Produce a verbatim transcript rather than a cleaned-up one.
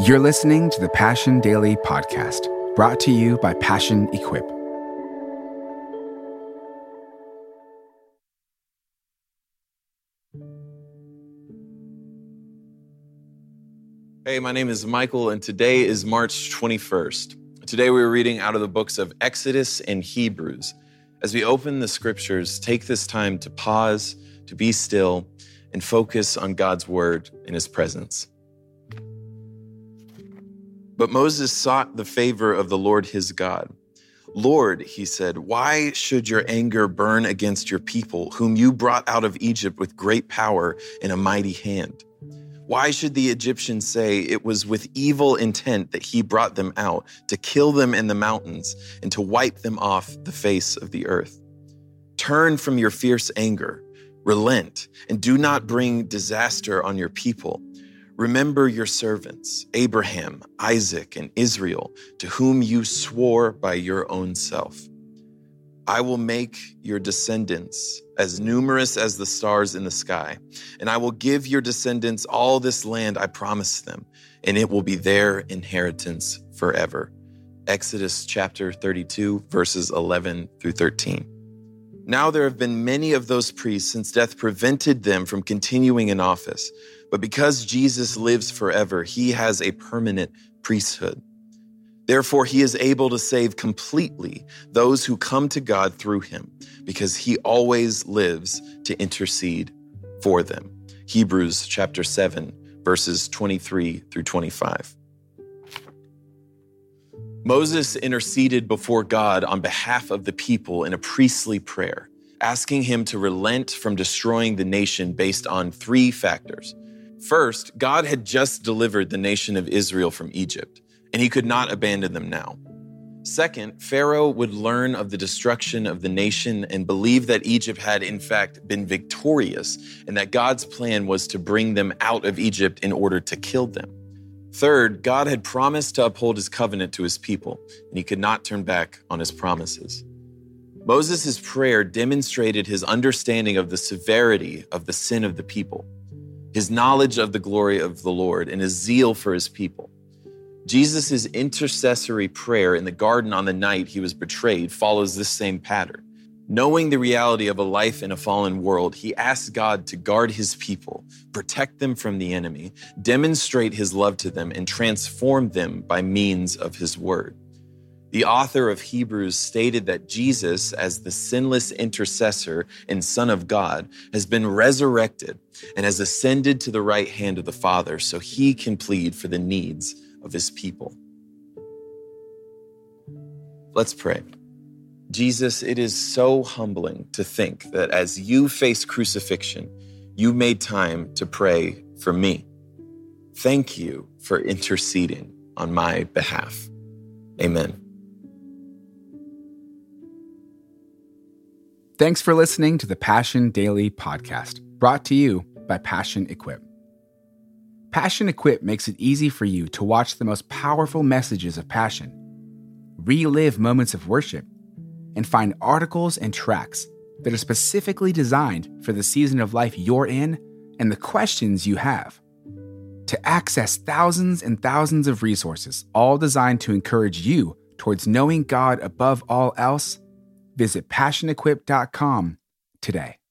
You're listening to the Passion Daily Podcast, brought to you by Passion Equip. Hey, my name is Michael, and today is March twenty-first. Today we're reading out of the books of Exodus and Hebrews. As we open the scriptures, take this time to pause, to be still, and focus on God's word in his presence. But Moses sought the favor of the Lord his God. Lord, he said, why should your anger burn against your people, whom you brought out of Egypt with great power and a mighty hand? Why should the Egyptians say it was with evil intent that he brought them out, to kill them in the mountains and to wipe them off the face of the earth? Turn from your fierce anger, relent, and do not bring disaster on your people. Remember your servants, Abraham, Isaac, and Israel, to whom you swore by your own self. I will make your descendants as numerous as the stars in the sky, and I will give your descendants all this land I promised them, and it will be their inheritance forever. Exodus chapter thirty-two, verses eleven through thirteen. Now there have been many of those priests since death prevented them from continuing in office, but because Jesus lives forever, he has a permanent priesthood. Therefore, he is able to save completely those who come to God through him, because he always lives to intercede for them. Hebrews chapter seven, verses twenty-three through twenty-five. Moses interceded before God on behalf of the people in a priestly prayer, asking him to relent from destroying the nation based on three factors. First, God had just delivered the nation of Israel from Egypt, and he could not abandon them now. Second, Pharaoh would learn of the destruction of the nation and believe that Egypt had in fact been victorious and that God's plan was to bring them out of Egypt in order to kill them. Third, God had promised to uphold his covenant to his people, and he could not turn back on his promises. Moses' prayer demonstrated his understanding of the severity of the sin of the people, his knowledge of the glory of the Lord, and his zeal for his people. Jesus' intercessory prayer in the garden on the night he was betrayed follows this same pattern. Knowing the reality of a life in a fallen world, he asked God to guard his people, protect them from the enemy, demonstrate his love to them, and transform them by means of his word. The author of Hebrews stated that Jesus, as the sinless intercessor and Son of God, has been resurrected and has ascended to the right hand of the Father so he can plead for the needs of his people. Let's pray. Jesus, it is so humbling to think that as you face crucifixion, you made time to pray for me. Thank you for interceding on my behalf. Amen. Thanks for listening to the Passion Daily Podcast, brought to you by Passion Equip. Passion Equip makes it easy for you to watch the most powerful messages of passion, relive moments of worship, and find articles and tracks that are specifically designed for the season of life you're in and the questions you have. To access thousands and thousands of resources, all designed to encourage you towards knowing God above all else, visit passion equip dot com today.